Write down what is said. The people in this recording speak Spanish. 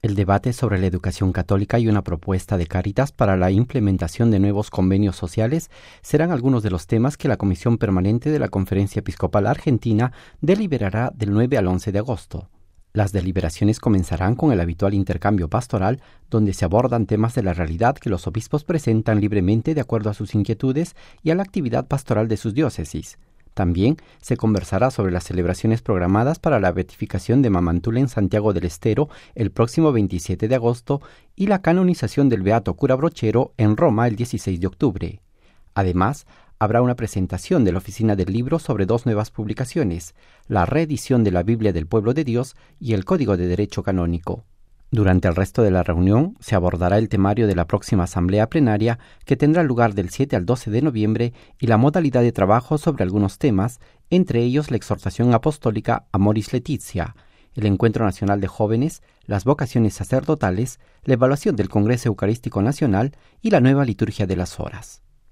El debate sobre la educación católica y una propuesta de Cáritas para la implementación de nuevos convenios sociales serán algunos de los temas que la Comisión Permanente de la Conferencia Episcopal Argentina deliberará del 9 al 11 de agosto. Las deliberaciones comenzarán con el habitual intercambio pastoral, donde se abordan temas de la realidad que los obispos presentan libremente de acuerdo a sus inquietudes y a la actividad pastoral de sus diócesis. También se conversará sobre las celebraciones programadas para la beatificación de Mamantula en Santiago del Estero el próximo 27 de agosto y la canonización del beato cura Brochero en Roma el 16 de octubre. Además, habrá una presentación de la Oficina del Libro sobre dos nuevas publicaciones, la reedición de la Biblia del Pueblo de Dios y el Código de Derecho Canónico. Durante el resto de la reunión se abordará el temario de la próxima asamblea plenaria que tendrá lugar del 7 al 12 de noviembre y la modalidad de trabajo sobre algunos temas, entre ellos la exhortación apostólica Amoris Laetitia, el Encuentro Nacional de Jóvenes, las vocaciones sacerdotales, la evaluación del Congreso Eucarístico Nacional y la nueva liturgia de las horas.